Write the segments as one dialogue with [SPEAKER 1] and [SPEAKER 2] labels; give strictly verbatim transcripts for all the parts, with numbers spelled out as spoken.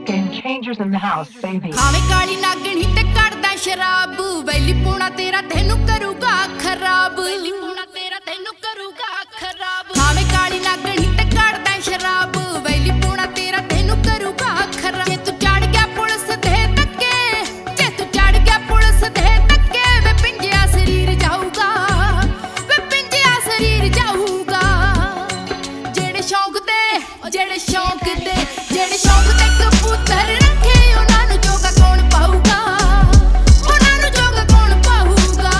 [SPEAKER 1] Game changers in the house, baby.
[SPEAKER 2] ਖਾਵੇਂ ਕਾਲੀ ਨਾਗਣੀ ਤੇ ਕੱਢਦਾ ਸ਼ਰਾਬ ਵੈਲੀ ਪੂਣਾ ਤੇਰਾ ਤੈਨੂੰ ਕਰੂਗਾ ਖਰਾਬ ਵੈਲੀ ਪੂਣਾ ਤੇਰਾ ਤੈਨੂੰ ਕਰੂਗਾ ਖਰਾਬ ਖਾਵੇਂ ਕਾਲੀ ਨਾਗਣੀ ਤੇ ਕੱਢਦਾ ਸ਼ਰਾਬ ਵੈਲੀ ਪੂਣਾ ਤੇਰਾ ਤੈਨੂੰ ਕਰੂਗਾ ਖਰਾਬ ਜੇ ਤੂੰ ਚੜ ਗਿਆ ਪੁਲਿਸ ਦੇ ਧੱਕੇ ਜੇ ਤੂੰ ਚੜ ਗਿਆ ਪੁਲਿਸ ਦੇ ਧੱਕੇ ਵੇ ਪਿੰਜਿਆ ਸਰੀਰ ਜਾਊਗਾ ਵੇ ਪਿੰਜਿਆ ਸਰੀਰ ਜਾਊਗਾ ਜਿਹੜੇ ਸ਼ੌਂਕ ਦੇ ਜਿਹੜੇ ਸ਼ੌਂਕ ਦੇ ਜਿਹੜੇ ਸ਼ੌਂਕ ਦੇ ਕਬੂਤਰ ਰੱਖੇ ਉਹਨਾਂ ਨੂੰ ਜੋਗਾ ਕੌਣ ਪਾਊਗਾ ਉਹਨਾਂ ਨੂੰ ਜੋਗਾ ਕੌਣ ਪਾਊਗਾ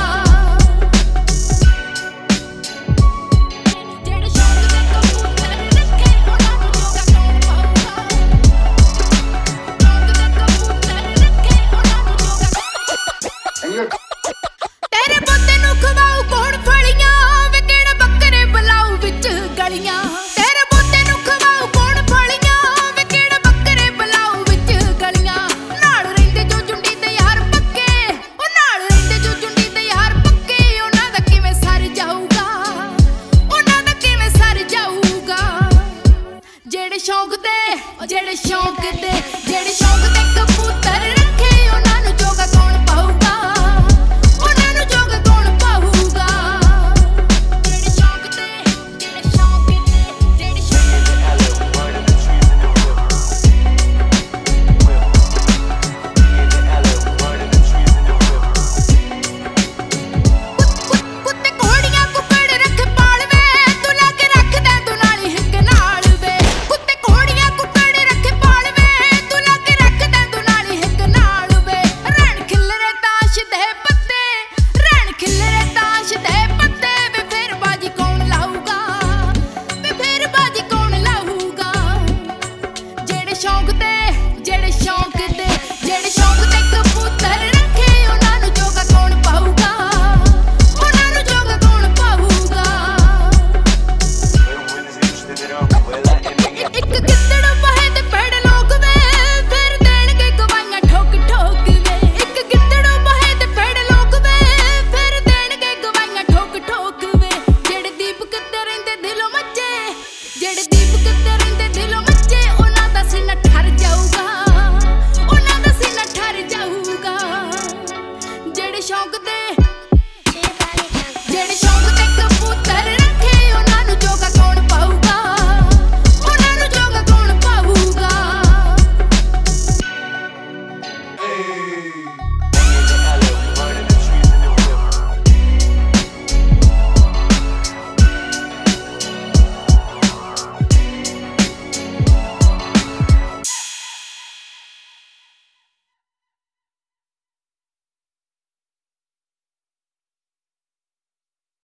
[SPEAKER 2] ਜਿਹੜੇ ਸ਼ੌਂਕ ਦੇ ਕਬੂਤਰ ਰੱਖੇ ਉਹਨਾਂ ਨੂੰ ਜੋਗਾ ਕੌਣ ਪਾਊਗਾ ਸ਼ੌਂਕ ਦੇ ਕਬੂਤਰ ਰੱਖੇ ਉਹਨਾਂ ਨੂੰ ਜੋਗਾ ਤੇਰੇ ਬੋਤੇ ਨੂੰ ਖਵਾਉ ਕੌਣ ਫਲੀਆਂ ਵੇ ਕਿਹੜੇ ਬੱਕਰੇ ਬਲਾਉ ਵਿੱਚ ਗਲੀਆਂ ਤੇਰੇ ਬੋਤੇ ਨੂੰ ਖਵਾਉ ਕੌਣ ਫਲੀਆਂ ਵੇ ਕਿਹੜੇ ਬੱਕਰੇ ਬਲਾਉ ਵਿੱਚ ਗਲੀਆਂ ਨਾਲ ਰਹਿੰਦੇ ਜੋ ਜੁੰਡੀ ਤੇ ਯਾਰ ਪੱਕੇ ਉਹ ਨਾਲ ਰਹਿੰਦੇ ਜੋ ਜੁੰਡੀ ਤੇ ਯਾਰ ਪੱਕੇ ਉਹਨਾਂ ਦਾ ਕਿਵੇਂ ਸਰ ਜਾਊਗਾ ਉਹਨਾਂ ਦਾ ਕਿਵੇਂ ਸਰ ਜਾਊਗਾ ਜਿਹੜੇ ਸ਼ੌਂਕ ਦੇ ਜਿਹੜੇ ਸ਼ੌਂਕ